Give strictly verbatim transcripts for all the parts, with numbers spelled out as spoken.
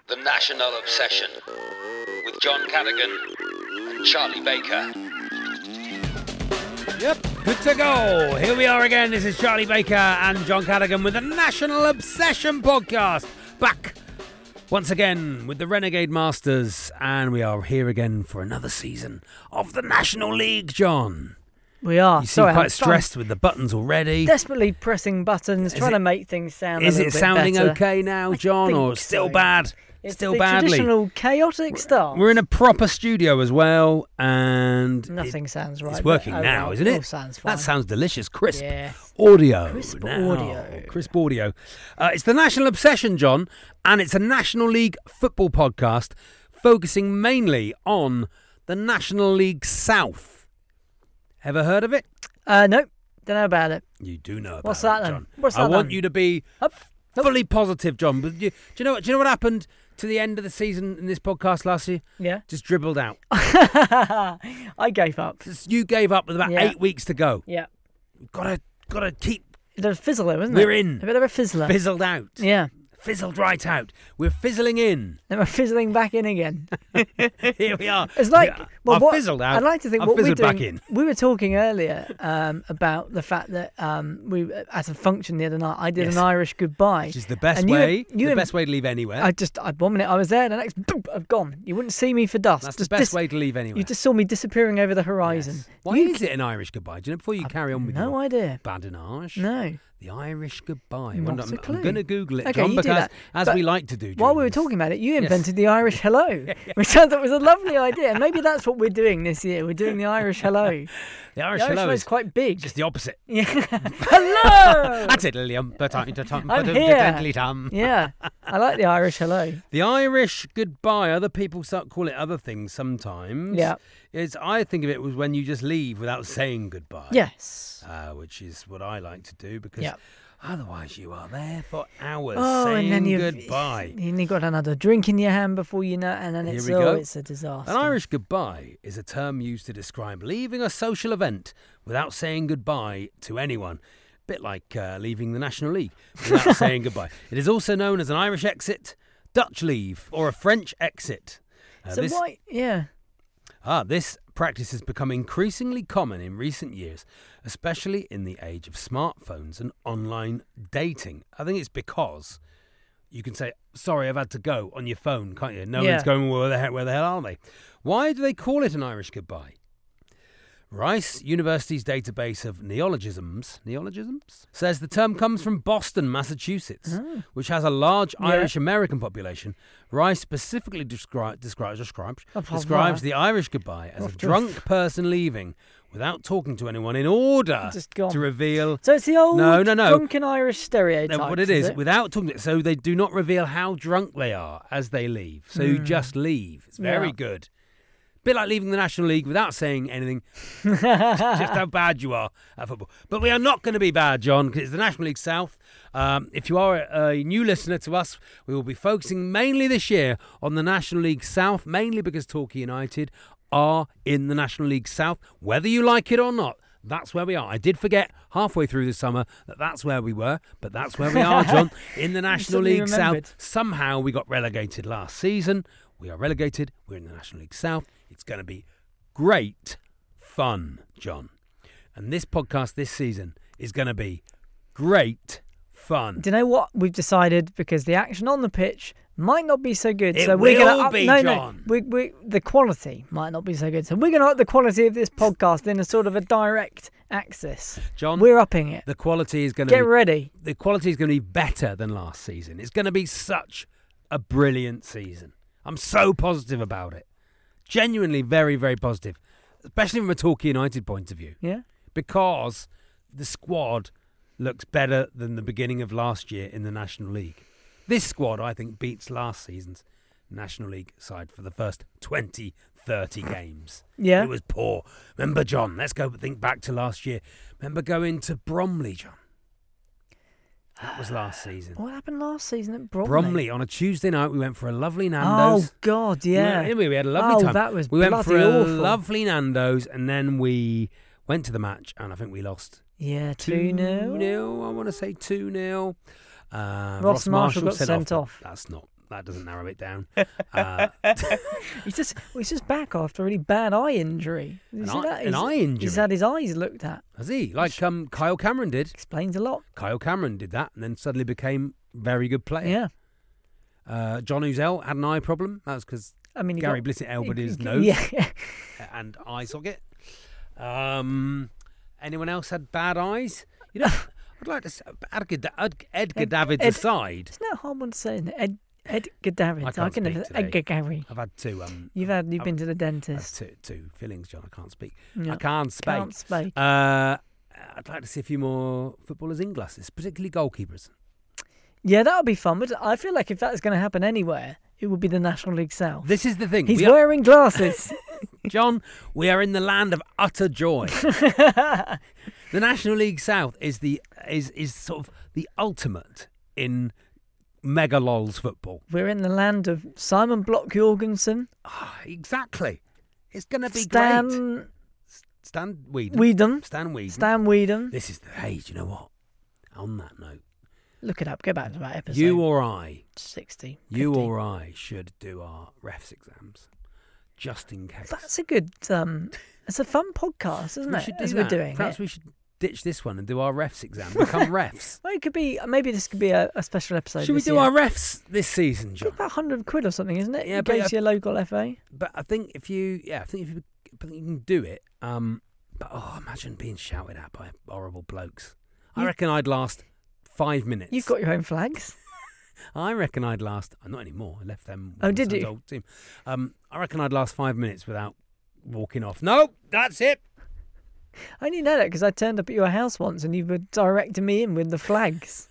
The National Obsession with John Cadogan and Charlie Baker. Yep, good to go. Here we are again. This is Charlie Baker and John Cadogan with the National Obsession podcast. Back once again with the Renegade Masters, and we are here again for another season of the National League, John. We are. You seem Sorry, quite I'm stressed with the buttons already. Desperately pressing buttons, Is trying it- to make things sound a Is little it bit sounding better. okay now, I John, think or still so. bad? It's Still the badly. traditional chaotic start. We're in a proper studio as well, and Nothing it- sounds right. it's working but, oh, now, well, isn't it all it? sounds fine. That sounds delicious, crisp Yeah. audio. Crisp now. audio. Crisp audio. Uh, it's the National Obsession, John, and it's a National League football podcast focusing mainly on the National League South. Ever heard of it? Uh, nope. Don't know about it. You do know about What's it, that then? John. What's I that want then? you to be Up. Nope. fully positive, John. But you, do you know what? Do you know what happened to the end of the season in this podcast last year? Yeah. Just dribbled out. I gave up. Just- You gave up with about Yeah. eight weeks to go. Yeah. Gotta, gotta keep There's a fizzler, isn't it? We're in. A bit of a fizzler. fizzled out. Yeah. Fizzled right out. We're fizzling in. Then we're fizzling back in again. Here we are. It's like, Yeah, well, I've what, fizzled out. I'd like to think I've what we're fizzled doing. back in. We were talking earlier um, about the fact that um, we, at a function the other night, I did Yes. an Irish goodbye. Which is the best And you- way. you the im- best way to leave anywhere. I just, I, one minute I was there, the next, boom, I've gone. You wouldn't see me for dust. That's Just the best dis- way to leave anywhere. You just saw me disappearing over the horizon. Yes. Why You is it an Irish goodbye? Do you know, before you carry on with No your idea. badinage? No. The Irish goodbye. Not Well, a I'm, clue. I'm going to Google it, Okay, John, you do because that. as But we like to do. While during we were this- talking about it, you Yes. invented the Irish hello, which I thought was a lovely idea. And maybe that's what we're doing this year. We're doing the Irish hello. the Irish The Irish hello hello is is quite big. just the opposite. Yeah. Hello. That's it, Lilium. I'm here. Yeah, I like the Irish hello. The Irish goodbye, other people start call it other things sometimes. Yeah. It's, I think of it was when you just leave without saying goodbye. Yes. Uh, which is what I like to do because Yeah. otherwise you are there for hours Oh, saying and then you've goodbye. And you got another drink in your hand before you know, and then Here it's we oh, go. it's a disaster. An Irish goodbye is a term used to describe leaving a social event without saying goodbye to anyone. Bit like uh, leaving the National League without saying goodbye. It is also known as an Irish exit, Dutch leave, or a French exit. Uh, So this, why? Yeah. ah, this practice has become increasingly common in recent years, especially in the age of smartphones and online dating. I think it's because you can say, sorry, I've had to go on your phone, can't you? No Yeah. one's going, well, where the, hell, where the hell are they? Why do they call it an Irish goodbye? Rice University's database of neologisms, neologisms says the term comes from Boston, Massachusetts, Oh. which has a large Yeah. Irish American population. Rice specifically descri- describes describes Oh, pardon describes me. the Irish goodbye as a Off to- drunk person leaving without talking to anyone in order Just gone. to reveal So it's the old No, no, no. drunken Irish stereotype. no, what it is without talking. So they do not reveal how drunk they are as they leave. So you just leave. It's very Hmm. Yeah. good. Bit like leaving the National League without saying anything. Just how bad you are at football. But we are not going to be bad, John, because it's the National League South. Um, if you are a, a new listener to us, we will be focusing mainly this year on the National League South, mainly because Torquay United are in the National League South, whether you like it or not. That's where we are. I did forget halfway through the summer that that's where we were, but that's where we are, John, in the National suddenly League remembered. South. Somehow we got relegated last season. We are relegated. We're in the National League South. It's going to be great fun, John. And this podcast this season is going to be great fun. Do you know what we've decided? Because the action on the pitch might not be so good. It so we're will gonna up, be, no, John. No, we, we, the quality might not be so good. So we're going to up the quality of this podcast in a sort of a direct axis. John, We're upping it. the quality is going to Get be, ready. the quality is going to be better than last season. It's going to be such a brilliant season. I'm so positive about it. Genuinely very, very positive, especially from a Torquay United point of view, Yeah. because the squad looks better than the beginning of last year in the National League. This squad, I think, beats last season's National League side for the first twenty, thirty games. Yeah. It was poor. Remember, John, let's go think back to last year. Remember going to Bromley, John? That was last season. What happened last season at Bromley? Bromley, on a Tuesday night, we went for a lovely Oh, Nando's. God, yeah. We, we had a lovely oh, time. that was we went bloody for a awful. lovely Nando's, and then we went to the match, and I think we lost Yeah, two nil. two nil, I want to say two nil. Uh, Ross Marshall got sent sent off. That's not that doesn't narrow it down. Uh, He's just well, he's just back after a really bad eye injury. You An see eye- that? an He's- eye injury? He's had his eyes looked at. has he? Like um, Kyle Cameron did. Explains a lot. Kyle Cameron did that and then suddenly became a very good player. Yeah. Uh, John Uzel had an eye problem. That was because I mean, he Gary got, Blissett elbowed he- his he- nose Yeah. and eye socket. Um, anyone else had bad eyes? You know, I'd like to say, Edgar, Ed- Edgar Ed- Davids Ed- aside. Isn't that a hard one to say? Isn't it? Ed, Edgar Davids. I can't can speak never. today. Edgar Gary. I've had two. Um, You've had. You've I've- been to the I've had dentist. two, two fillings, John. I can't speak. Yeah. I can't speak. Can't speak. Uh, I'd like to see a few more footballers in glasses, particularly goalkeepers. Yeah, that would be fun. But I feel like if that's going to happen anywhere, it would be the National League South. This is the thing. He's We are- wearing glasses. John, we are in the land of utter joy. The National League South is the is is sort of the ultimate in mega lols football. We're in the land of Simon Block Jorgensen, Ah, exactly. It's going to be Stan great. Stan Whedon. Weedham. Stan Whedon. Stan Weedham. This is the hey. Do you know what? On that note, Look it up. Go back to that episode. you or I, sixty. you fifty. or I should do our refs exams, just in case. That's a good. Um, it's a fun podcast, isn't we it? should do As that. we're doing Perhaps it. we should ditch this one and do our refs exam. Become refs. Well, it could be. Maybe this could be a, a special episode. Should we this do year. our refs this season, It's John? about hundred quid or something, isn't it? Yeah, You but go I- to your local F A. But I think if you, yeah, I think if you, I think you can do it. Um, but oh, imagine being shouted at by horrible blokes. I You- reckon I'd last five minutes. You've got your own flags. I reckon I'd last. Not anymore. I left them. Oh, with did my son's you? Old team. Um, I reckon I'd last five minutes without walking off. No, that's it. I only know that because I turned up at your house once and you were directing me in with the flags.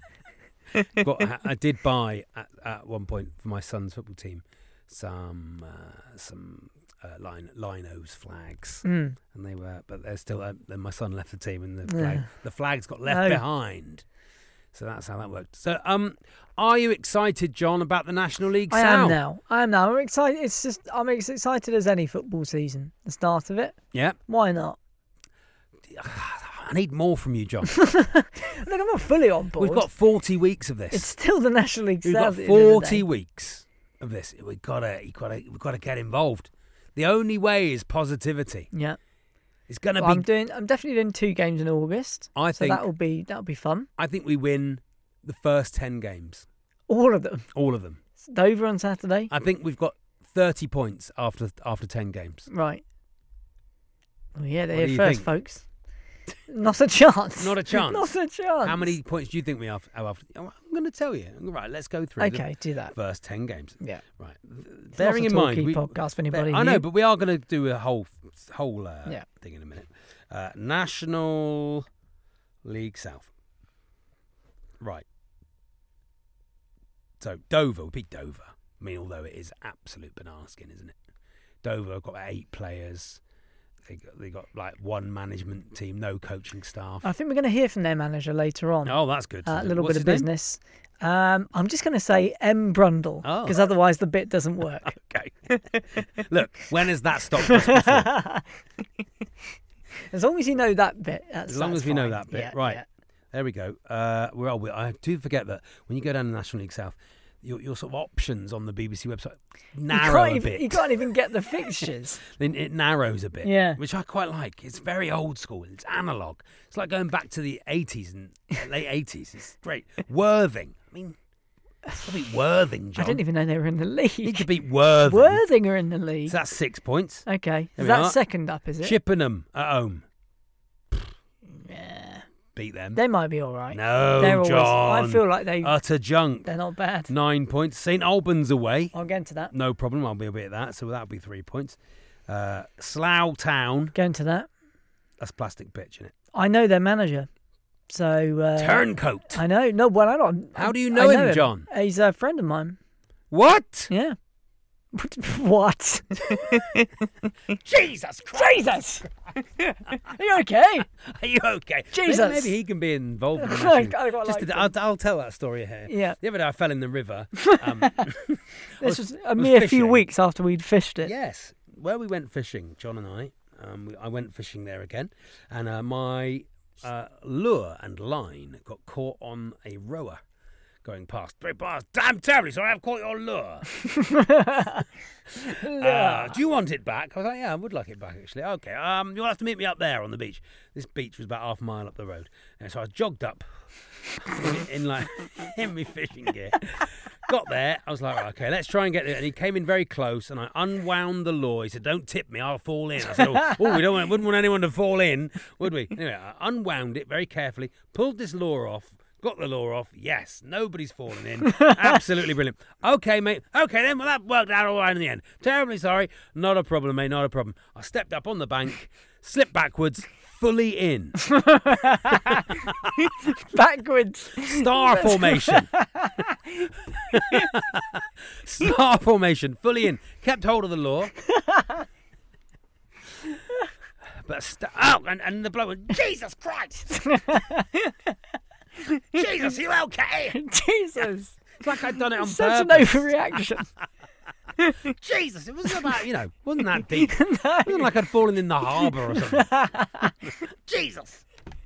Got, I, I did buy at, at one point for my son's football team some uh, some uh, line, linos flags, Mm. and they were, but they're still. Uh, then my son left the team, and the flag, Yeah. the flags got left No. behind. So that's how that worked. So, um, are you excited, John, about the National League I South? am now. I am now. I'm excited. It's just I'm as excited as any football season. The start of it. Yeah. Why not? I need more from you, John. Look, I'm not fully on board. We've got forty weeks of this. It's still the National League We've South. got at the end of the forty day. weeks of this. We've got to, you got to, we've got to get involved. The only way is positivity. Yeah. It's going to Well, be. I'm doing. I'm definitely doing two games in August. I so think- that will be that will be fun. I think we win the first ten games, All of them. all of them. It's Dover on Saturday. I think we've got thirty points after after ten games. Right. Well, yeah, they're What do here you first, think? folks. Not a chance. Not a chance. Not a chance. How many points do you think we have? have after? I'm going to tell you. Right, let's go through Okay, do the that. first ten games. Yeah. Right. It's Bearing not in a mind, talky we, podcast for anybody. I know, new. but we are going to do a whole whole uh, Yeah. thing in a minute. Uh, National League South. Right. So Dover, we beat Dover. I mean, although it is absolute banana skin, isn't it? Dover have got eight players. They got, they got like one management team, no coaching staff. I think we're going to hear from their manager later on. Oh, that's good. A little What's bit of his name? business. Um, I'm just going to say M. Brundle Oh. because otherwise the bit doesn't work. Okay. Look, when has that stopped us before? As long as you know that bit. That's, As long that's as we know fine. that bit. Yeah, Right. yeah. There we go. Uh, well, we, I do forget that when you go down the National League South, your, your sort of options on the B B C website You narrow can't, a even, bit. you can't even get the fixtures. Then it narrows a bit, Yeah. which I quite like. It's very old school. It's analog. It's like going back to the eighties and late eighties. It's great. Worthing. I mean, I beat Worthing, John. I didn't even know they were in the You need to league. beat Worthing. Worthing are in the league. So that's six points. Okay. There Is we that are. second up, is it? Chippenham at home. Yeah. Beat them. They might be all right. No, They're always, John. I feel like they, Utter junk. they're not bad. Nine points. Saint Albans away. I'll get into that. No problem. I'll be a bit of that. So that'll be three points. Uh, Slough Town. Go into that. That's plastic pitch, isn't it? I know their manager. So. Uh, Turncoat. I know. No, well, I don't. How do you I know him, John? He's a friend of mine. What? Yeah. What? Jesus Christ. Jesus! Are you okay? Are you okay? Jesus. Maybe, maybe he can be involved in the I national- I quite Just liked to, him. I'll, I'll tell that story here. Yeah. The other day I fell in the river. Um, This was- was a was mere few fishing. weeks after we'd fished it. yes. Where we went fishing, John and I, um, we, I went fishing there again. And uh, my uh, lure and line got caught on a rower. going past. Very past. Damn terribly sorry, I've caught your lure. uh, do you want it back? I was like, yeah, I would like it back, actually. Okay, um, you'll have to meet me up there on the beach. This beach was about half a mile up the road. And so I jogged up in like in my fishing gear. Got there, I was like, right, okay, let's try and get it. And he came in very close, and I unwound the lure. He said, don't tip me, I'll fall in. I said, oh, oh we don't want, wouldn't want anyone to fall in, would we? Anyway, I unwound it very carefully, pulled this lure off, got the lure off. Yes, nobody's fallen in. Absolutely brilliant. Okay, mate. Okay, then, well, that worked out all right in the end. Terribly sorry. Not a problem, mate, not a problem. I stepped up on the bank, slipped backwards, fully in. Backwards. Star formation. Star formation, fully in. Kept hold of the lure. But st- oh, and, and the bloke went, Jesus Christ! Jesus, you okay? Jesus. It's like I'd done it on Such purpose. an overreaction. Jesus, it wasn't about, you know, wasn't that deep. It wasn't like I'd fallen in the harbour or something. Jesus.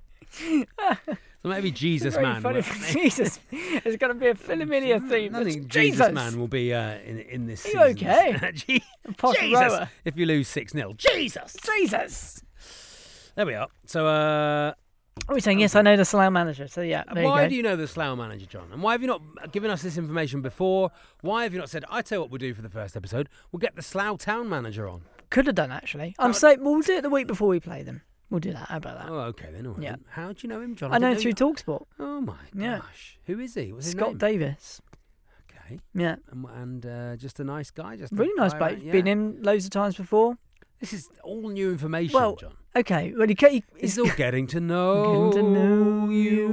So maybe Jesus Very Man. funny will- for Jesus. There's going to be a Philomenia theme. I That's think Jesus. Jesus Man will be uh, in in this Are you season. okay? Je- Posh Jesus. rower. If you lose six nil. Jesus. Jesus. There we are. So, uh, What are we saying? Yes, I know the Slough manager. So yeah, there why you go. do you know the Slough manager, John? And why have you not given us this information before? Why have you not said, I tell you what we'll do for the first episode? We'll get the Slough town manager on. Could have done actually. I'm saying we'll do it the week before we play them. We'll do that. How about that? Oh, okay then. All right. Yeah. How do you know him, John? I know didn't through you- TalkSport. Oh my Yeah. gosh. Who is he? What's his Scott name? Davis. Okay. Yeah, And, and uh, just a nice guy. Just a really nice guy bloke. around- yeah. Been in loads of times before. This is all new information, Well, John. Okay, well he, ca- he It's all getting to know, Getting to know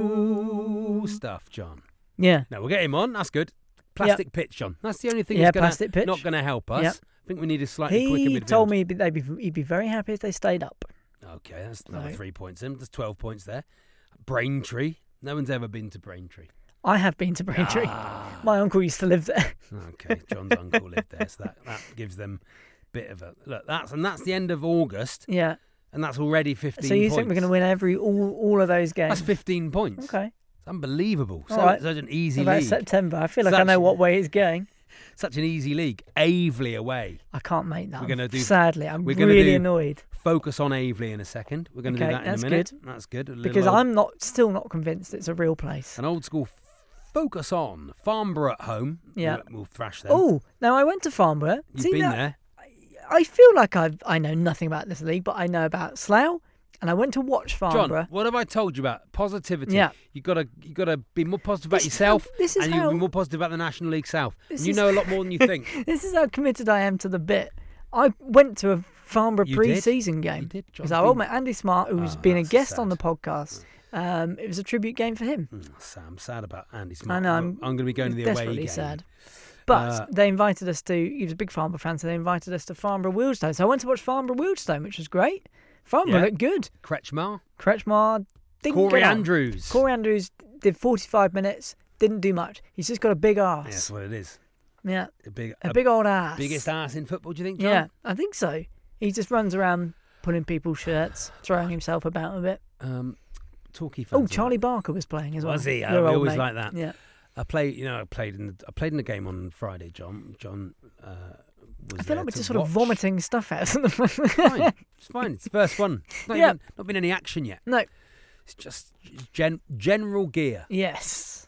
you stuff, John. yeah. No, we'll get him on. That's good. Plastic pitch, John. That's the only thing Yeah, that's gonna, plastic pitch. not going to help us. Yep. I think we need a slightly quicker He midfield. told me he'd be, they'd be, he'd be very happy if they stayed up. Okay, that's another Right. three points in. There's twelve points there. Braintree. No one's ever been to Braintree. I have been to Braintree. Ah. My uncle used to live there. Okay, John's uncle lived there, so that, that gives them a bit of a look. That's and that's the end of August, Yeah. and that's already fifteen. So you points. think we're going to win every all all of those games? That's fifteen points. Okay. It's unbelievable. All So, right. Such an easy About league. September. I feel like I Such- know what way it's going. Such an easy league. Avely away. I can't make that. We're gonna do- Sadly, I'm we're gonna really do- annoyed Focus on Avely in a second. We're going to Okay, do that in that's a minute. good. That's good. A little because old- I'm not still not convinced it's a real place. an old school f- focus on Farnborough at home. Yeah. We'll, we'll thrash them. Oh, now I went to Farnborough. You've See, been now, there. I feel like I I know nothing about this league, but I know about Slough, and I went to watch Farnborough. John, what have I told you about positivity? Yeah. You got to you got to be more positive about This is yourself, how- this is and you how- be more positive about the National League South. This And you is- know a lot more than you think. This is how committed I am to the bit. I went to a Farnborough You did? pre-season game. You did, John. Because our old mate Andy Smart, who's Oh, been a that's guest on the sad. podcast, um, it was a tribute game for him. Mm, sad- I'm sad about Andy Smart. know, I'm, I'm going to be going to the away desperately game. sad. But Uh, they invited us to, he was a big Farnborough fan, so they invited us to Farnborough Wealdstone. So I went to watch Farnborough Wealdstone, which was great. Farnborough Yeah. looked good. Kretschmar, Kretschmar didn't Corey get on. Andrews. Corey Andrews did forty-five minutes, didn't do much. He's just got a big Yeah, that's ass. what it is. Yeah, A big, a, a big old ass. biggest ass in football. Do you think, John? Yeah, I think so. He just runs around pulling people's shirts, throwing himself about a bit. Um, Torquay fans. Oh, are Charlie Barker was playing as well. Was he? Your I old always mate. like that. Yeah. I played, you know, I played in the, I played in the game on Friday. John, John uh, was I feel there like we're to just sort of watch. vomiting stuff out. It's fine. It's fine. It's the first one. It's not, Yeah. even, not been any action yet. No. It's just gen, general gear. Yes.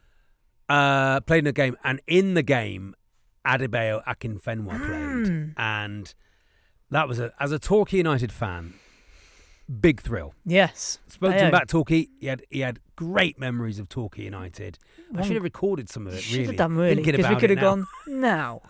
Uh, played in a game, and in the game, Adebayo Akinfenwa played, Mm. and that was a as a Torquay United fan, big thrill. Yes. Spoke to Ayo. him about Torquay. He had he had great memories of Torquay United. I One- should have recorded some of it. Should Really, have done really Thinking because we about could it have now. gone now.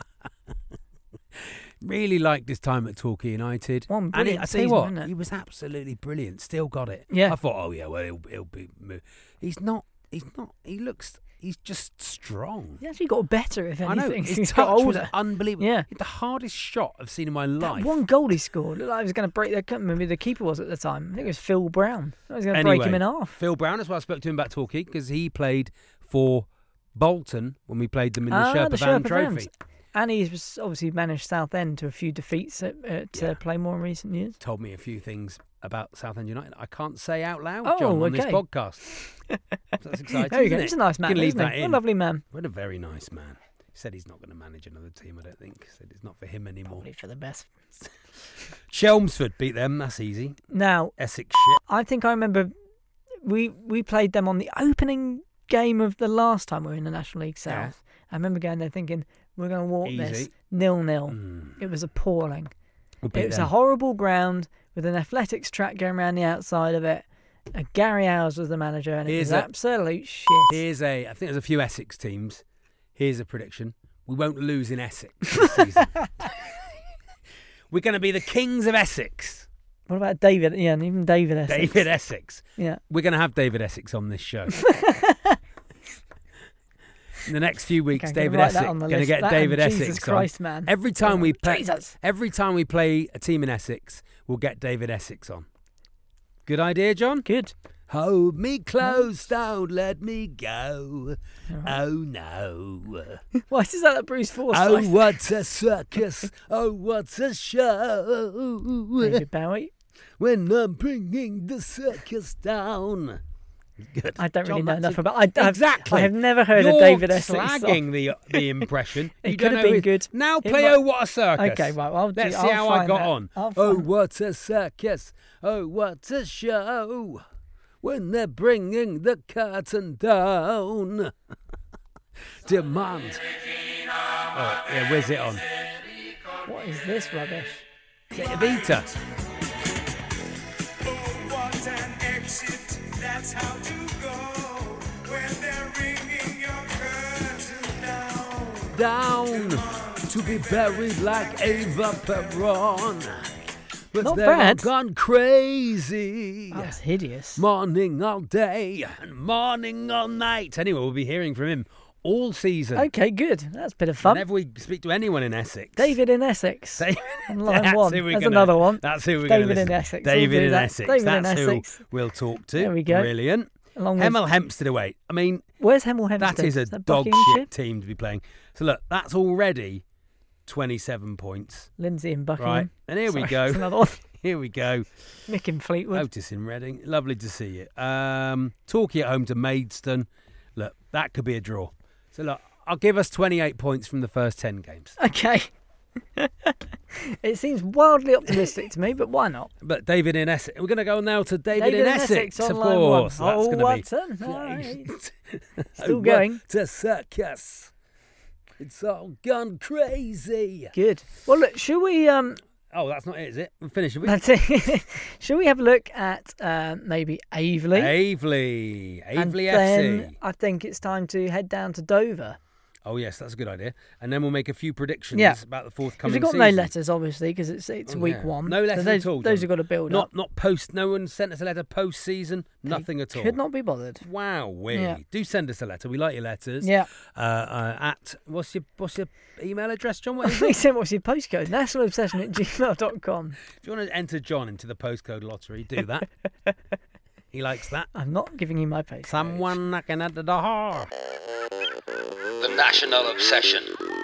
Really liked his time at Torquay United. One and he, brilliant I tell you season, what, wasn't it? he was absolutely brilliant. Still got it. Yeah. I thought, oh yeah, well he'll, he'll be. mo- He's not. He's not. He looks. He's just strong. He actually got better, if I know. anything. His He's touch got was older. unbelievable. Yeah. The hardest shot I've seen in my life. That one goal he scored looked like he was going to break. I can't remember who the keeper was at the time. I think it was Phil Brown. I was going to break him in half. Phil Brown. That's why I spoke to him about Torquay, because he played for Bolton when we played them in the Ah, Sherpa the Van Sherpa Trophy. Vans. And he's obviously managed Southend to a few defeats at, at Yeah. uh, Playmore in recent years. Told me a few things about Southend United I can't say out loud, Oh, John, on this okay. podcast. That's exciting, There you go. isn't it? He's a nice man. You can leave isn't he? that What a in. lovely man. What a very nice man. He said he's not going to manage another team, I don't think. He said it's not for him anymore. Probably for the best. Chelmsford beat them, that's easy. Now, Essex shit. I think I remember we we played them on the opening game of the last time we were in the National League South. Yeah. I remember going there thinking, we're going to walk this Easy. nil-nil. Mm. It was appalling. We'll beat It was them. a horrible ground with an athletics track going around the outside of it. Uh, Gary Howes was the manager, and it Here's was a- absolute shit. Here's a, I think there's a few Essex teams. Here's a prediction. We won't lose in Essex this season. We're going to be the kings of Essex. What about David? Yeah, and even David Essex. David Essex. Yeah. We're going to have David Essex on this show. In the next few weeks, Okay, David write that Essex on the going to list. get That David and Essex Jesus on. Christ, man. Every time we play, Jesus. every time we play a team in Essex, we'll get David Essex on. Good idea, John. Good. Hold me close, don't let me go. Oh no. Why is that a Bruce Forsyth? Oh, what a circus. Oh, what a show. David Bowie. When I'm bringing the circus down. Good. I don't really John, know that's enough a- about. I, I've- Exactly. I have never heard You're of David Essex. slagging the the impression. It You could don't have know been it. good. Now It play might- Oh What a Circus. Okay, right. Well, I'll do- Let's see I'll how I find got that. on. I'll Oh, find- what a circus. Oh, what a show. When they're bringing the curtain down. Demand. Oh, yeah, where's it on? What is this rubbish? Is it Evita? What an exit, that's how to go when they're ringing your curtain down. Down to be buried like Ava Peron. But Not they're all bad. gone crazy. That was hideous. Morning all day and morning all night. Anyway, we'll be hearing from him all season. Okay, good. That's a bit of fun. Whenever we speak to anyone in Essex. David in Essex. David, On line that's one. who we're There's gonna- another one. That's who we're David going to in listen. Essex. We'll David do in that. Essex. David in That's Essex. who we'll talk to. There we go. Brilliant. Along with, Hemel Hempstead away. I mean, where's Hemel Hempstead? that is a that dog Buckinghamshire? shit team to be playing. So look, that's already twenty-seven points. Lindsay in Buckingham. Right. And here we Sorry, go. that's another one. Here we go. Mick in Fleetwood. Otis in Reading. Lovely to see you. Um, Torquay at home to Maidstone. Look, that could be a draw. So look, I'll give us twenty-eight points from the first ten games. Okay. It seems wildly optimistic to me, but why not? But David in Essex. We're going to go now to David, David in in Essex, Essex, of on line one. course. That's Oh, going to Watson. be. All right. Oh, Still going. what a circus. It's all gone crazy. Good. Well, look, should we? Um, Oh, that's not it, is it? We'll finish. Have we? that's it. Should we have a look at uh, maybe Aveley? Aveley. And Aveley then F C. I think it's time to head down to Dover. Oh, yes, that's a good idea. And then we'll make a few predictions Yeah. about the Because forthcoming we've got season. no letters, obviously, because it's it's Oh, week yeah. one. No letters so those, at all, Those John. have got to build Not up. not post. No one sent us a letter post season. Nothing at all. Could not be bothered. Wow, we Yeah. do send us a letter. We like your letters. Yeah. Uh, uh, at what's your what's your email address, John? What is He it? said, what's your postcode? National Obsession at gmail dot com. If you want to enter John into the postcode lottery, do that. He likes that. I'm not giving you my postcode. Someone knocking at the door. The National Obsession.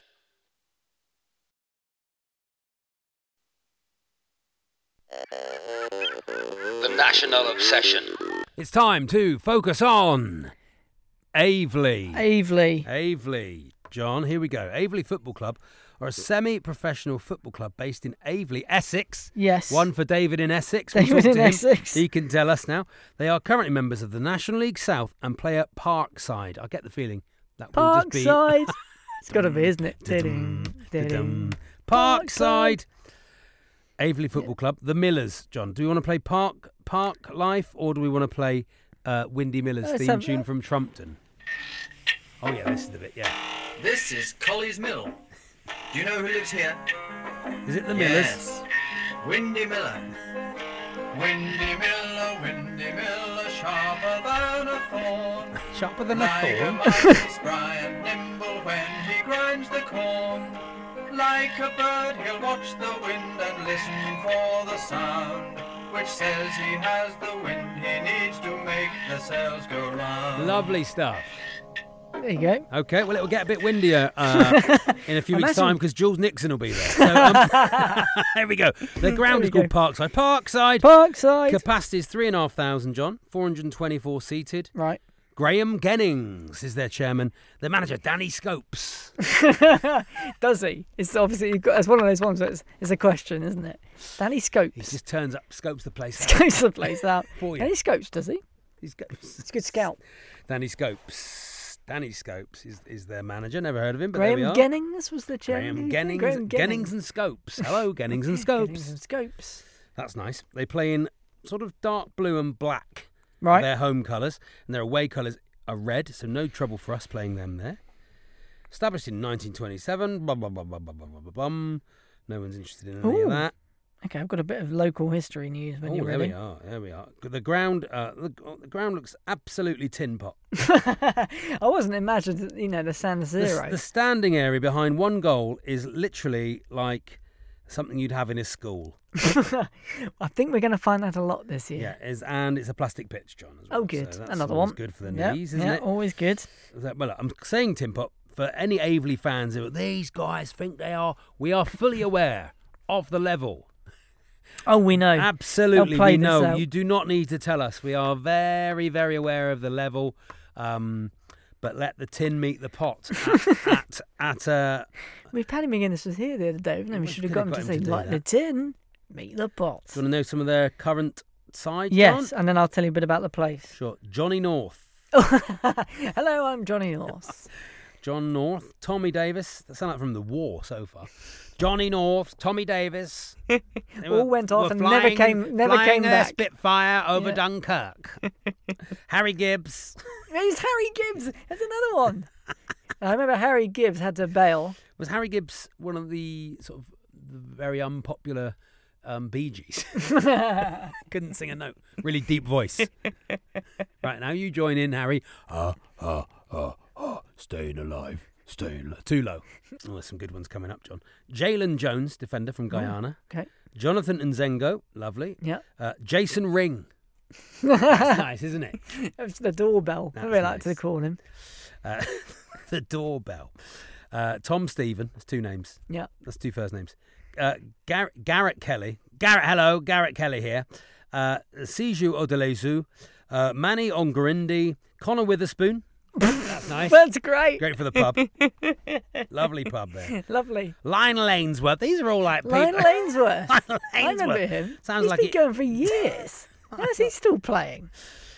The National Obsession. It's time to focus on Aveley. Aveley. Aveley. John, here we go. Aveley Football Club are a semi-professional football club based in Aveley, Essex. Yes. One for David in Essex. We'll David talk in to him. Essex. He can tell us now. They are currently members of the National League South and play at Parkside. I get the feeling that will just be... Parkside. It's got to be, isn't it? Da-dum, Ding, da-dum. ding. Parkside. Aveley Football Club. The Millers, John. Do we want to play Park Park Life or do we want to play uh, Windy Miller's Let's theme have tune that. from Trumpton? Oh, yeah, this is the bit, yeah. This is Colley's Mill. Do you know who lives here? Is it the Millers? Yes. Windy Miller. Windy Miller, Windy Miller, sharper than a thorn. Sharper than a Like a thorn. mighty spry and nimble when he grinds the corn. Like a bird, he'll watch the wind and listen for the sound, which says he has the wind he needs to make the sails go round. Lovely stuff. There you go. Okay, well, it'll get a bit windier uh, in a few weeks' Imagine- time because Jules Nixon will be there. So, um, there we go. The ground we is called go. Parkside. Parkside. Parkside. Capacity is three and a half thousand, John. four hundred twenty-four seated. Right. Graham Gennings is their chairman. Their manager, Danny Scopes. Does he? It's obviously you've got, it's one of those ones where it's, it's a question, isn't it? Danny He Scopes. just turns up, scopes the place out Scopes the place out. for you. Danny Scopes, does he? He scopes. It's a good scout. Danny Scopes. Danny Scopes is, is their manager. Never heard of him, but there we Graham are. Gennings was the Graham chairman. Gennings, Graham Gennings and Scopes. Hello, Gennings and Gennings and Scopes. Scopes. That's nice. They play in sort of dark blue and black. Right. Their home colours, and their away colours are red, so no trouble for us playing them there. Established in nineteen twenty-seven. Bum, bum, bum, bum, bum, bum, bum, bum. No one's interested in any Ooh. of that. Okay, I've got a bit of local history news when Oh, you're there ready. we are. There we are. The ground, uh, the, the ground looks absolutely tin pot. I wasn't imagining, you know, the San The, Siro. the standing area behind one goal is literally like something you'd have in a school. I think we're going to find that a lot this year. Yeah, is and it's a plastic pitch, John. As well. Oh, good. So that's Another always one. good for the Yeah, knees, isn't yeah, it? always good. That- Well, I'm saying tin pot for any Aveley fans who these guys think they are. We are fully aware of the level. Oh, we know. Absolutely, They'll play we this know. out. You do not need to tell us. We are very, very aware of the level. Um, but let the tin meet the pot. At, at, at uh, We've Paddy McGuinness was here the other day, didn't we? We We should have could got have him got to him say, to do like the that. tin, meet the pot. do you want to know some of their current side? Yes, John? and then I'll tell you a bit about the place. Sure. Johnny North. Hello, I'm Johnny North. John North, Tommy Davis. That sound like from the war so far. Johnny North, Tommy Davis. They All went off were and never flying- came- never flying came a back. Spitfire over Yeah. Dunkirk. Harry Gibbs. It's Harry Gibbs. There's another one. I remember Harry Gibbs had to bail. Was Harry Gibbs one of the sort of the very unpopular um, Bee Gees? Couldn't sing a note. Really deep voice. Right, now you join in, Harry. Ah, ah, ah, ah, staying alive. Staying alive. Too low. Oh, there's some good ones coming up, John. Jalen Jones, defender from Guyana. Okay. Jonathan Nzengo, lovely. Yeah. Uh, Jason Ring. That's nice, isn't it? It's the doorbell. That's I really like to nice. call him. Uh, the doorbell. Uh, Tom Stephen. That's two names. Yeah. That's two first names. Uh, Gar- Garrett Kelly. Garrett, hello. Garrett Kelly here. Uh, Siju Odelezu. Uh, Manny Ongarindi. Connor Witherspoon. That's nice. That's great. Great for the pub. Lovely pub there. Lovely. Lionel Ainsworth. These are all like people. Lionel Ainsworth. Lionel I remember Ainsworth. him. Sounds He's like been it- going for years. How's he still playing?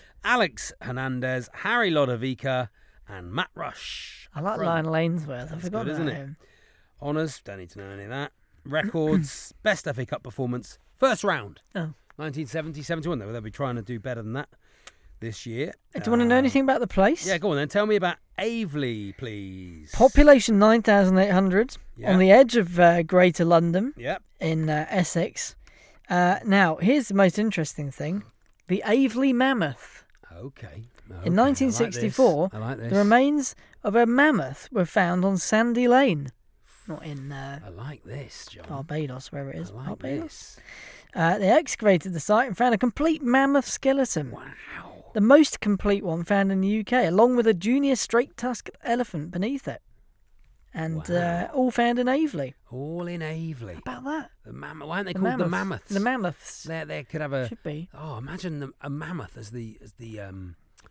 Alex Hernandez. Harry Lodovica. And Matt Rush. I like From- Lionel Ainsworth. I That's forgot good, about isn't it? him. Honours. Don't need to know any of that. Records. Best F A Cup performance. First round. Oh. nineteen seventy seventy-one. They'll be trying to do better than that this year. Do you want to know Uh, anything about the place? Yeah, go on then. Tell me about Aveley, please. Population nine thousand eight hundred Yeah. on the edge of uh, Greater London Yep. in uh, Essex. Uh, now, here's the most interesting thing. The Aveley Mammoth. Okay. Okay, In nineteen sixty-four, I like this. the remains of a mammoth were found on Sandy Lane. Not in uh, I like this, John. Barbados, where it I is. like Barbados. this. Uh, they excavated the site and found a complete mammoth skeleton. Wow. The most complete one found in the U K, along with a junior straight-tusked elephant beneath it. And uh, Wow. all found in Aveley. All in Aveley. How about that? The mammoth. Why aren't they The called the mammoths. mammoths? The mammoths. There, they could have a. Should be. Oh, imagine the, a mammoth as the as the um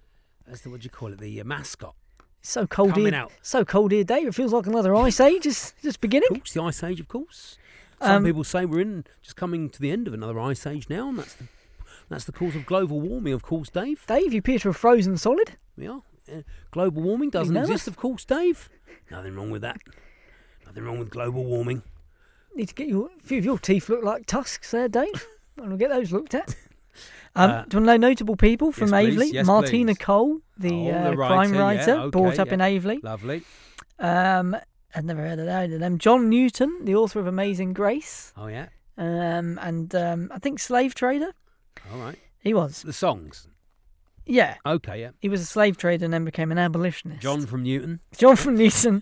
as the what do you call it? The uh, mascot. It's so cold Coming here. out. So cold here, Dave. It feels like another ice age is just beginning. Of course, the ice age, of course. Some Um, people say we're in just coming to the end of another ice age now, and that's the that's the cause of global warming, of course, Dave. Dave, you appear to have frozen solid. We are. Uh, global warming doesn't know exist, that. of course, Dave. Nothing wrong with that. Nothing wrong with global warming. Need to get your a few of your teeth look like tusks there, Dave. I'll get those looked at. Um, Uh, do you want to know notable people from yes, please. Aveley? Yes, Martina please. Cole, the, Oh, uh, the crime writer, yeah, writer, okay, brought up yeah. in Aveley. Lovely. Um, I'd never heard of either of them. John Newton, the author of Amazing Grace, Oh yeah. um, and um, I think slave trader. All right. He was. The songs. Yeah, Okay. Yeah. he was a slave trader and then became an abolitionist. John from Newton. John from Newton,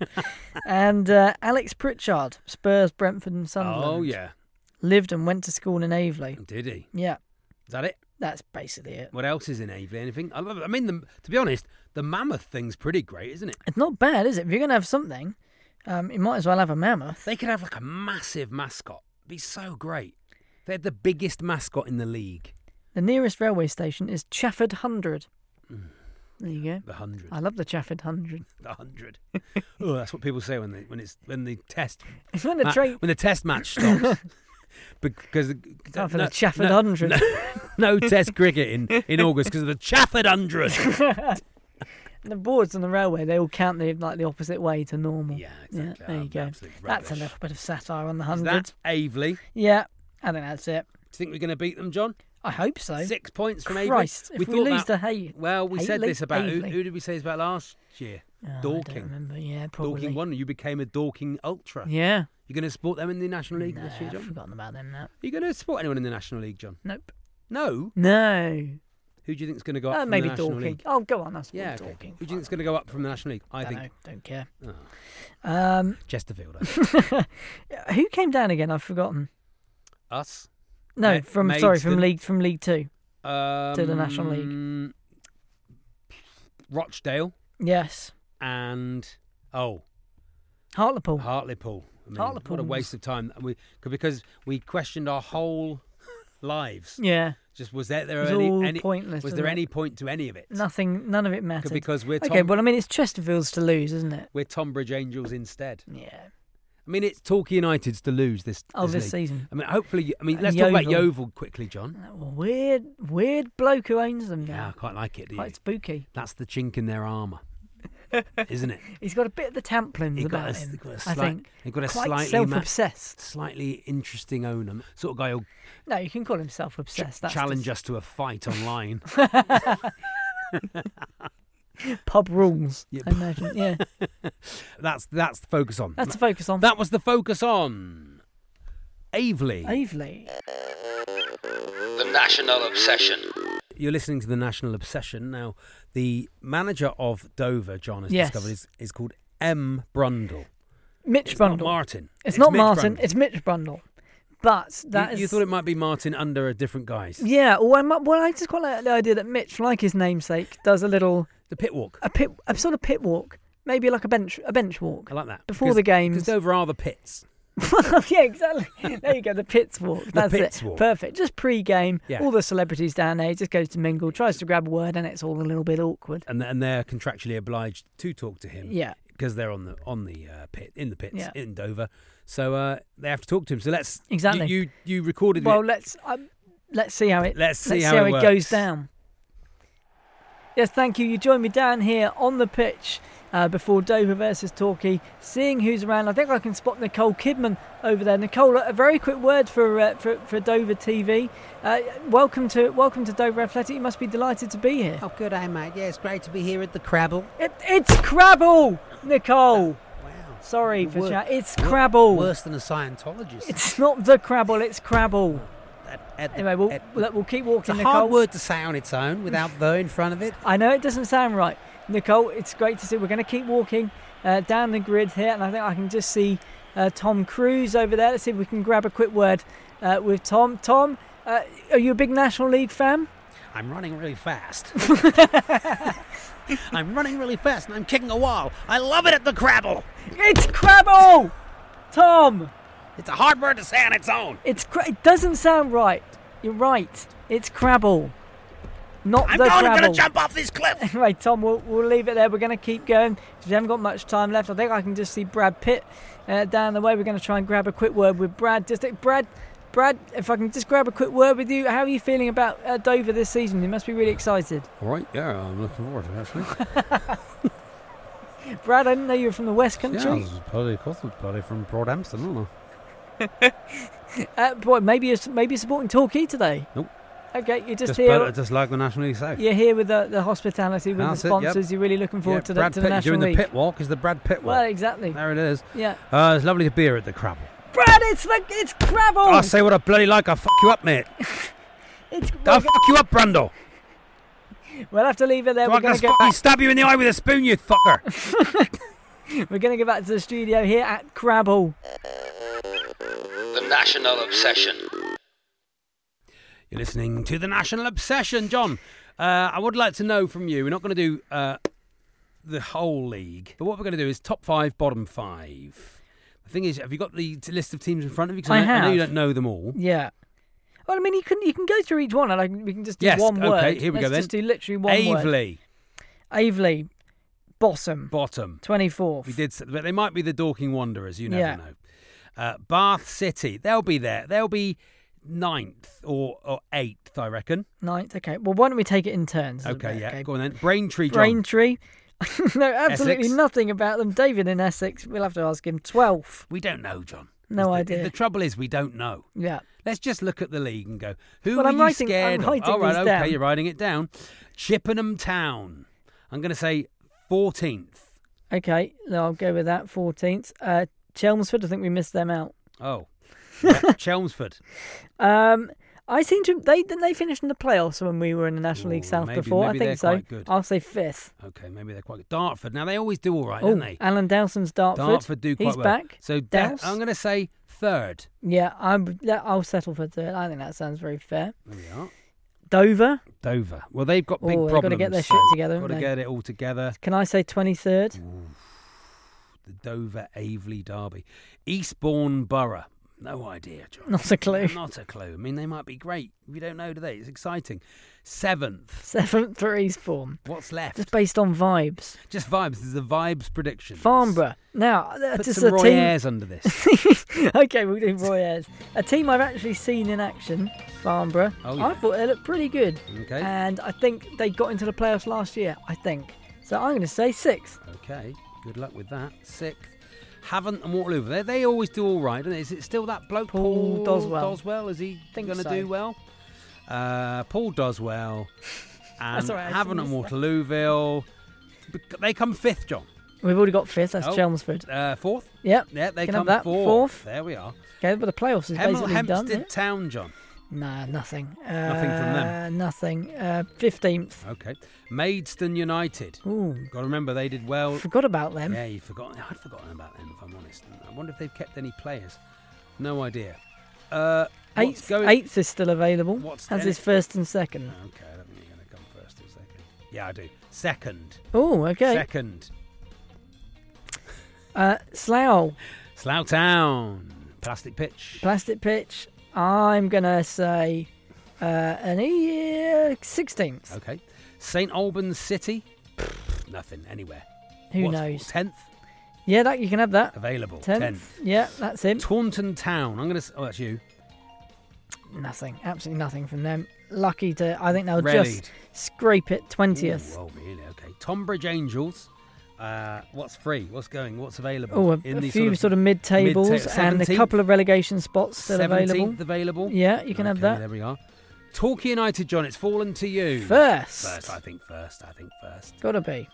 and uh, Alex Pritchard, Spurs, Brentford, and Sunderland. Oh yeah. Lived and went to school in Aveley. Did he? Yeah, Is that it? That's basically it. What else is in Aveley? Anything? I love it. I mean, the, to be honest, the mammoth thing's pretty great, isn't it? It's not bad, is it? If you're going to have something, um, you might as well have a mammoth. They could have like a massive mascot. It'd be so great. They had the biggest mascot in the league. The nearest railway station is Chafford Hundred. Mm. There you go. The hundred. I love the Chafford Hundred. The hundred. Oh, that's what people say when they when it's when the test It's when the ma- train. when the test match stops. because Time for no, the Chafford no, Hundred. No, no test cricket in, in August because of the Chafford Hundred. The boards on the railway, they all count the like the opposite way to normal. Yeah, exactly. Yeah, there you Um, go. absolute That's a rubbish. little bit of satire on the Is hundred. that Aveley? Do Yeah, I think that's it. you think we're going to beat them, John? I hope so. Six points from Aveley. Christ, if we, thought lose that, to Hay, well, we said Hayley? this about who, Aveley. who did we say this about last year? Oh, I Dorking. don't remember. Yeah, probably. Dorking won. You became a Dorking ultra. Yeah. You're going to support them in the National League No, this year, I've John? forgotten about them now. Are you going to support anyone in the National League, John? Nope. No. No. Who do you think is going to go up Uh, from maybe the National Dorking. League? Oh, go on. That's Yeah, okay. Dorking. Who do you think is going to go up from the National League? I don't think know. Don't care. oh, Um, Chesterfield. I think. who came down again? I've forgotten. Us. No, Ma- from sorry, from Maidstone. League from League Two. Um, To the National League. Rochdale Yes. and oh Hartlepool. Hartlepool. I mean, what a Hartlepool's- waste of time. We because we questioned our whole lives. Yeah. Just was there, there It was any, all any pointless. was wasn't there it? any point to any of it? Nothing. None of it mattered. Because we're Tom, Okay, well, I mean, it's Chesterfield's to lose, isn't it? we're Tonbridge Angels instead. Yeah. I mean, it's Torquay United's to lose this. Oh, this league. season. I mean, hopefully. I mean, And let's talk about Yeovil. Yeovil quickly, John. That weird, weird bloke who owns them Yeah, I now. quite like it. Do you? Quite spooky. That's the chink in their armour, isn't it? He's got a bit of the Templins He got about a, him. got a I slight, think. He got a Quite slightly ma- self-obsessed. slightly interesting owner, sort of guy who'll No, you can call him ch- self-obsessed. That's challenge just us to a fight online. pub rules. Yeah. I imagine. Yeah, that's that's the focus on. that's the focus on. That was the focus on Aveley. Aveley. The National Obsession. You're listening to the National Obsession. Now, the manager of Dover, John has Yes. discovered, is, is called M. Brundle. Mitch It's not Brundle. Martin. It's, not Mitch Martin. Brundle. It's Mitch Brundle. But that you, is. you thought it might be Martin under a different guise. Yeah. Well, I, might, well, I just quite like the idea that Mitch, like his namesake, does a little The pit walk. a pit, a sort of pit walk, maybe like a bench, a bench walk I like that. before Because- the games. Because Dover are the pits. Yeah, exactly. There you go, the pits walk. That's pits it. walk. Perfect. Just pre-game. Yeah. All the celebrities down there. He just goes to mingle, tries to grab a word, and it's all a little bit awkward. And, and they're contractually obliged to talk to him. Yeah. Because they're on the on the uh, pit in the pits Yeah. in Dover, so uh, they have to talk to him. So let's Exactly. You you, you recorded Well, it. let's um, let's see how it Let's see let's how see how it it, works. goes down. Yes, thank you. You joined me down here on the pitch uh, before Dover versus Torquay, seeing who's around. I think I can spot Nicole Kidman over there. Nicole, a very quick word for uh, for, for Dover T V. Uh, welcome to welcome to Dover Athletic. You must be delighted to be here. Oh, good day, mate. Yeah, it's great to be here at the Crabble. It, it's Crabble, Nicole. Wow. Sorry for Wor- chat. It's wor- Crabble. Worse than a Scientologist. It's not the Crabble. It's Crabble. At- at the- Anyway, we'll at- we'll, we'll keep it's walking, a Nicole. hard word to say on its own without the in front of it. I know it doesn't sound right, Nicole. It's great to see. We're going to keep walking uh, down the grid here, and I think I can just see uh, Tom Cruise over there. Let's see if we can grab a quick word uh, with Tom. Tom, uh, are you a big National League fan? I'm running really fast. I'm running really fast and I'm kicking a wall. I love it at the Crabble. It's Crabble, Tom. It's a hard word to say on its own. It's cra- it doesn't sound right. You're right. It's Crabble, not I'm the going, Crabble. going to jump off this cliff. Anyway, Tom, we'll, we'll leave it there. We're going to keep going because we haven't got much time left. I think I can just see Brad Pitt uh, down the way. We're going to try and grab a quick word with Brad. Just Brad, Brad, if I can just grab a quick word with you. How are you feeling about uh, Dover this season? You must be really excited. All right, yeah, I'm looking forward to it, actually. Brad, I didn't know you were from the West Country. yeah, this is probably, of course, it's probably from Broadhampton, isn't Uh, boy, maybe you're, maybe you're supporting Torquay today. Nope. Okay, you're just, Just, here. better- just like the National League South. You're here with the, the hospitality, with That's the it, yep. sponsors. You're really looking forward yeah, to the, Brad to Pitt, the National doing League. the pit walk is the Brad Pitt walk. Well, exactly. There it is. Yeah. Uh, it's lovely to be here at the Crabble. Brad, it's the it's Crabble. I'll say what I bloody like. I'll fuck you up, mate. It's, I'll fuck you up, Brundle. we'll have to leave it there. So We're I going can to go fucking back. stab you in the eye with a spoon, you fucker. We're going to go back to the studio here at Crabble. The National Obsession. You're listening to the National Obsession, John. Uh, I would like to know from you. We're not going to do uh, the whole league, but what we're going to do is top five, bottom five. The thing is, have you got the t- list of teams in front of you? 'Cause I I, know, I know you have. don't know them all. Yeah. Well, I mean, you can you can go through each one, and I, can- we can just do Yes, one okay, word. here we Let's go then. just do literally one word. Aveley, Aveley, bottom, bottom. twenty-fourth. We did, s- but they might be the Dorking Wanderers. You never Yeah. know. Uh, Bath City, they'll be there. They'll be ninth or, or eighth, I reckon. Ninth. Okay. Well, why don't we take it in turns? Okay, yeah. Okay. Go on then. Braintree, John. Braintree. No, absolutely Essex. nothing about them. David in Essex. We'll have to ask him. twelfth. We don't know, John. No the, idea. The trouble is, we don't know. Yeah. Let's just look at the league and go, who Well, are I'm you writing- scared I'm of? writing All right, these okay, down. you're writing it down. Chippenham Town. I'm going to say fourteenth. Okay. No, I'll go with that. fourteenth. Uh, Chelmsford. I think we missed them out. Oh, yeah, Chelmsford. Um, I seem to. They didn't they finish in the playoffs when we were in the National Ooh, League South maybe- before. maybe I they're think so. quite good. I'll say fifth. Okay, maybe they're quite good. Dartford. Now, they always do all right, Oh, don't they? Alan Dowson's Dartford. Dartford do quite He's well. back. So da- Douse. I'm going to say third. Yeah, I'm. yeah, I'll settle for third. I think that sounds very fair. There we are. Dover. Dover. Well, they've got big Oh, they've problems. gotta get their so shit together, Got to haven't they? get it all together. Can I say twenty-third? The Dover Aveley Derby. Eastbourne Borough. No idea, John. Not a clue. Not a clue. I mean, they might be great. We don't know, do they? It's exciting. Seventh. Seventh for Eastbourne. What's left? Just based on vibes. Just vibes. This is the vibes prediction. Farnborough. Now, uh, Put just some a Roy team. Ayres under this. Okay, we'll do Roy Ayres. A team I've actually seen in action, Farnborough. Oh, yeah. I thought they looked pretty good. Okay. And I think they got into the playoffs last year, I think. So I'm going to say sixth. Okay. Good luck with that. Sixth. Havant and Waterloo. They they always do all right, don't they? Is it still that bloke Paul Doswell. Doswell? Is he Think going to so. do well? Uh, Paul Doswell and That's all right, I Havant and missed that. Waterlooville. They come fifth, John. We've already got fifth. That's Oh. Chelmsford. Uh, fourth. Yep. Yeah, they Can come have that. fourth. Fourth. There we are. Okay, but the playoffs is Hemel basically done. Hempstead yeah? Town, John. Nah, nothing. Uh, Nothing from them. Nothing. Uh, fifteenth. Okay. Maidstone United. Ooh, Got to remember they did well. forgot about them. Yeah, you've forgotten. I'd forgotten about them, if I'm honest. I wonder if they've kept any players. No idea. Uh, what's Eighth, going? eighth is still available. What's as any- is first and second. Okay, I don't think you're going to come first or second. Yeah, I do. Second. Oh, okay. Second. Uh, Slough, Slough Town. Plastic pitch. plastic pitch. I'm gonna say uh, an e- sixteenth. Okay. Saint Albans City. Pfft, nothing. Anywhere. Who What's- knows? Tenth. Yeah, that you can have that. Available. Tenth. Tenth. Yeah, that's him. Taunton Town. I'm going to. Oh, that's you. Nothing. Absolutely nothing from them. Lucky to. I think they'll Relied. just scrape it twentieth. Ooh, oh, really? Okay. Tonbridge Angels. Uh, what's free? What's going? What's available? Oh, a, in a the few sort of, mid-tables mid-ta- and a seventeenth? couple of relegation spots still available. seventeenth available. Yeah, you can have Okay, that. There we are. Torquay United, John. It's fallen to you. First. First, I think first. I think first. Gotta be.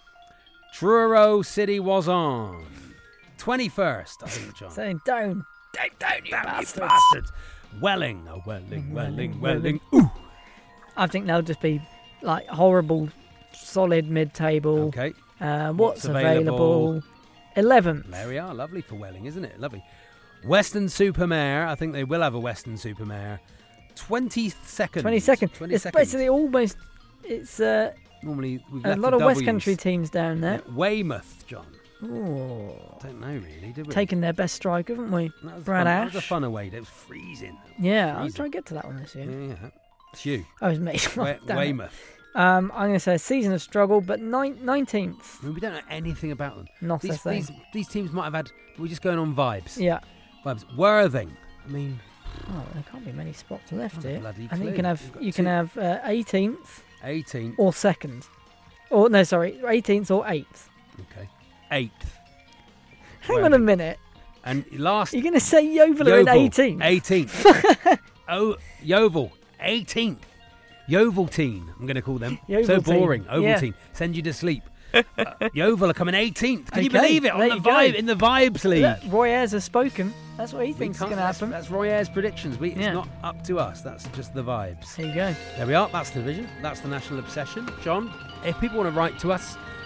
Truro City was on. twenty-first, I think, John. Saying down. Down, down, you Damn you bastards. bastards. Welling. Oh, Welling, Welling, Welling, Welling. Ooh. I think they'll just be like horrible, solid mid-table. Okay. Uh, what's, What's available? available? eleventh. There we are. Lovely for Welling, isn't it? Lovely. Western Supermare. I think they will have a Western Supermare. twenty-second. twenty-second. It's twenty-second. basically almost. It's uh, Normally, we've a left lot the of West W's. Country teams down there. Yeah, Weymouth, John. Ooh. Don't know really, did we? Taking their best striker, haven't we? That was Brad fun. Ash. That was a fun away. It was freezing. Yeah, I'll Freezing. try and get to that one this year. Yeah, yeah. It's you. Oh, it was me. We- Damn it. Weymouth. Um, I'm going to say a season of struggle, but nine- nineteenth. I mean, we don't know anything about them. Not a These, thing. these, these teams might have had. We're just going on vibes. Yeah. Vibes. Worthing. I mean, Oh, there can't be many spots left Not a here. bloody I think you clue. can have You've got you can two. have uh, eighteenth eighteenth. or second, or no, sorry, eighteenth or eighth. Okay. Eighth. Hang on a Worthing. minute. And last. You're going to say Yeovil are in Yeovil, eighteenth? eighteenth. Oh, Yeovil. eighteenth. Yeovilteen, I'm going to call them. So Yeovilteen, boring. yeah. Ovaltine. Send you to sleep. Uh, Yeovil are coming eighteenth. Can you Okay, believe it? On there the you go. vibe, in the Vibes League. Look, Roy Ayres has spoken. That's what he We thinks is can't- going to that's, happen. that's Roy Ayres' predictions. We, it's Yeah. not up to us. That's just the vibes. There you go. There we are. That's the vision. That's the national obsession. John, if people want to write to us,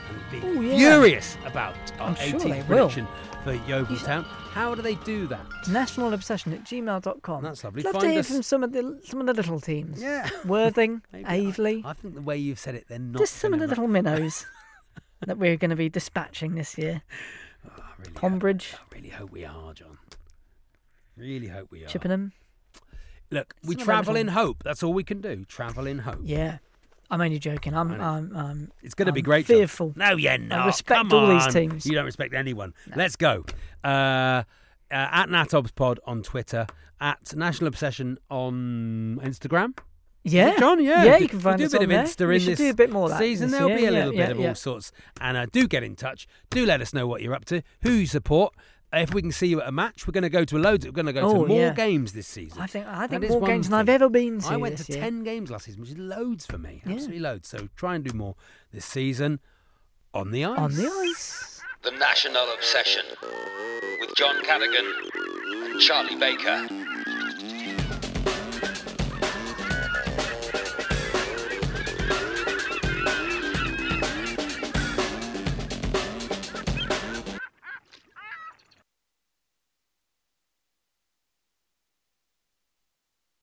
and be Ooh, yeah. furious about our I'm sure they eighteenth will. prediction for Yeovil Town. How do they do that? National Obsession at gmail dot com. That's lovely. Love Find to hear us- from some of the some of the little teams. Yeah. Worthing, Maybe. Aveley, I think the way you've said it, they're not. just some of the gonna- little minnows that we're going to be dispatching this year. Oh, I really Combridge, Hope, I really hope we are, John. Really hope we are. Chippenham. Look, we Some of travel them in little- hope. That's all we can do. Travel in hope. Yeah. I'm only joking. I'm I know. I'm, I'm It's going to be I'm great. John. fearful. No, you're not. respect Come all these on. teams. You don't respect anyone. Let's go. Uh, uh, at NatObsPod on Twitter. At National Obsession on Instagram. Yeah. Is it, John, yeah. Yeah, Do- you can find we do us a bit on of there. Insta We in should this do a bit more of that season. this There'll year. be a Yeah, little bit yeah, of yeah. all sorts. And uh, do get in touch. Do let us know what you're up to, who you support. If we can see you at a match, we're going to go to a loads. We're going to go Oh, to more yeah. games this season. I think I That think is more one games than I've thing. ever been to. I went this to year. ten games last season, which is loads for me. Yeah. Absolutely loads. So try and do more this season on the ice. On the ice. The National Obsession with John Cadigan and Charlie Baker.